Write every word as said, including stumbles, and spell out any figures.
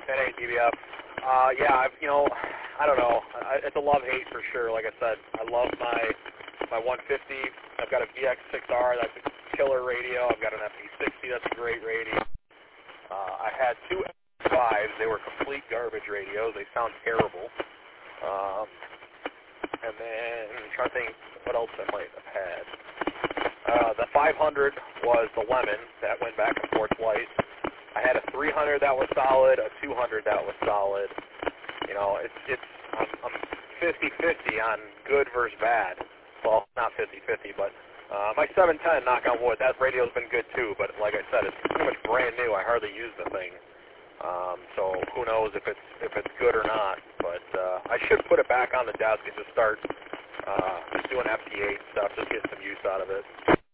That ain't D B F. Uh, yeah, I've, you know, I don't know. I, it's a love-hate for sure. Like I said, I love my my one fifty. I've got a V X six R. That's a killer radio. I've got an F E sixty. That's a great radio. Uh, I had two F fives. They were complete garbage radios. They sound terrible. Um, and then I'm trying to think what else I might have had. Uh, the five hundred was the Lemon. That went back and forth twice. I had a three hundred that was solid, a two hundred that was solid. You know, it's it's I'm, I'm fifty-fifty on good versus bad. Well, not fifty-fifty, but uh, my seven ten, knock on wood, that radio's been good too. But like I said, it's pretty much brand new. I hardly use the thing, um, so who knows if it's if it's good or not. But uh, I should put it back on the desk and just start uh, just doing F T eight stuff, just get some use out of it.